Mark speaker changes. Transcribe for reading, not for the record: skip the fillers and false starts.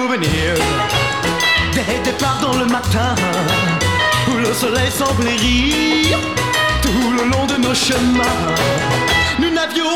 Speaker 1: souvenirs des départs dans le matin où le soleil semblait rire tout le long de nos chemins. Nous n'avions